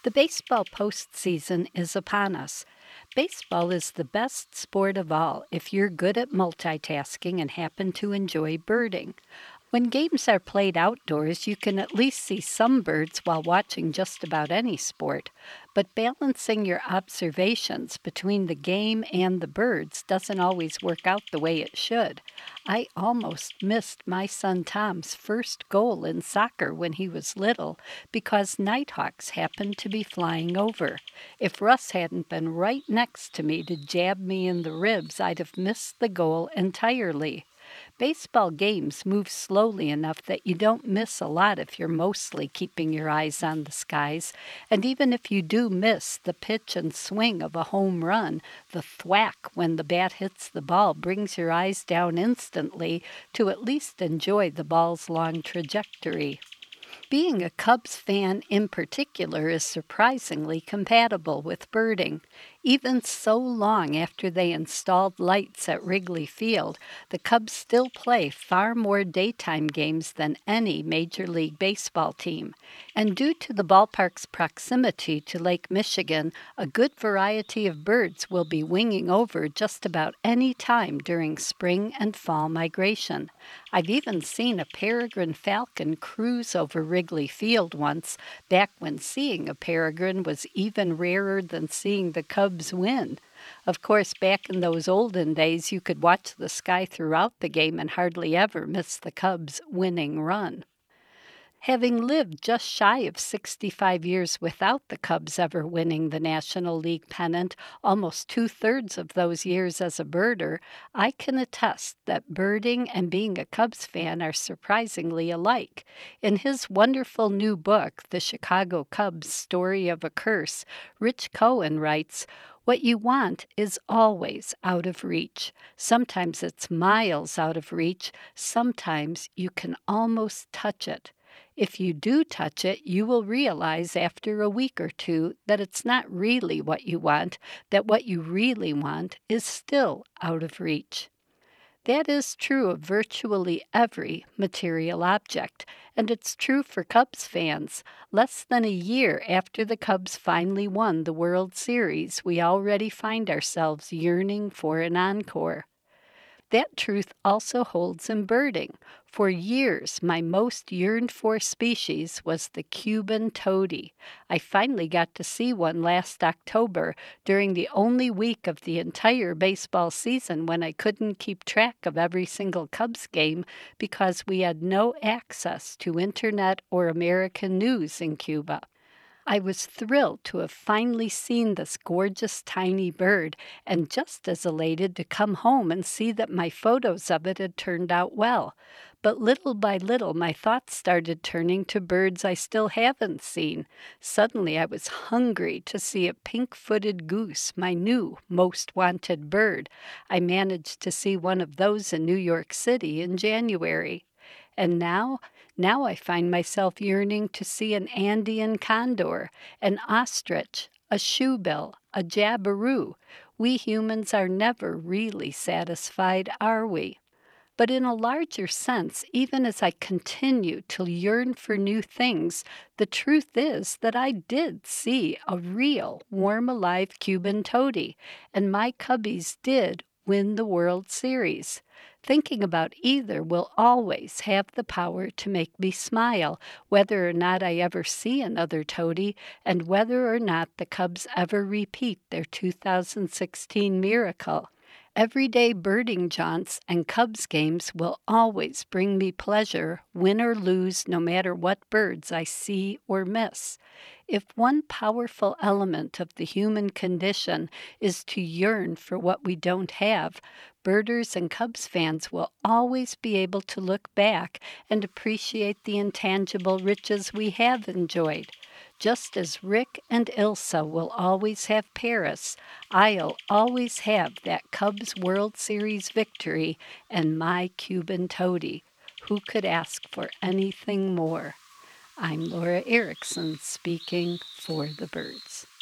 The baseball postseason is upon us. Baseball is the best sport of all if you're good at multitasking and happen to enjoy birding. When games are played outdoors, you can at least see some birds while watching just about any sport. But balancing your observations between the game and the birds doesn't always work out the way it should. I almost missed my son Tom's first goal in soccer when he was little because nighthawks happened to be flying over. If Russ hadn't been right next to me to jab me in the ribs, I'd have missed the goal entirely. Baseball games move slowly enough that you don't miss a lot if you're mostly keeping your eyes on the skies. And even if you do miss the pitch and swing of a home run, the thwack when the bat hits the ball brings your eyes down instantly to at least enjoy the ball's long trajectory. Being a Cubs fan in particular is surprisingly compatible with birding. Even so long after they installed lights at Wrigley Field, the Cubs still play far more daytime games than any Major League Baseball team. And due to the ballpark's proximity to Lake Michigan, a good variety of birds will be winging over just about any time during spring and fall migration. I've even seen a peregrine falcon cruise over Wrigley Field once, back when seeing a peregrine was even rarer than seeing the Cubs win. Of course, back in those olden days, you could watch the sky throughout the game and hardly ever miss the Cubs' winning run. Having lived just shy of 65 years without the Cubs ever winning the National League pennant, almost two-thirds of those years as a birder, I can attest that birding and being a Cubs fan are surprisingly alike. In his wonderful new book, The Chicago Cubs: Story of a Curse, Rich Cohen writes, "What you want is always out of reach. Sometimes it's miles out of reach. Sometimes you can almost touch it. If you do touch it, you will realize after a week or two that it's not really what you want, that what you really want is still out of reach." That is true of virtually every material object, and it's true for Cubs fans. Less than a year after the Cubs finally won the World Series, we already find ourselves yearning for an encore. That truth also holds in birding. For years, my most yearned-for species was the Cuban tody. I finally got to see one last October, during the only week of the entire baseball season when I couldn't keep track of every single Cubs game because we had no access to internet or American news in Cuba. I was thrilled to have finally seen this gorgeous tiny bird, and just as elated to come home and see that my photos of it had turned out well. But little by little, my thoughts started turning to birds I still haven't seen. Suddenly, I was hungry to see a pink-footed goose, my new most wanted bird. I managed to see one of those in New York City in January. And now I find myself yearning to see an Andean condor, an ostrich, a shoebill, a jabiru. We humans are never really satisfied, are we? But in a larger sense, even as I continue to yearn for new things, the truth is that I did see a real, warm, alive Cuban tody, and my Cubbies did win the World Series. Thinking about either will always have the power to make me smile, whether or not I ever see another tody, and whether or not the Cubs ever repeat their 2016 miracle. Everyday birding jaunts and Cubs games will always bring me pleasure, win or lose, no matter what birds I see or miss. If one powerful element of the human condition is to yearn for what we don't have, birders and Cubs fans will always be able to look back and appreciate the intangible riches we have enjoyed. Just as Rick and Ilsa will always have Paris, I'll always have that Cubs World Series victory and my Cuban tody. Who could ask for anything more? I'm Laura Erickson, speaking for the birds.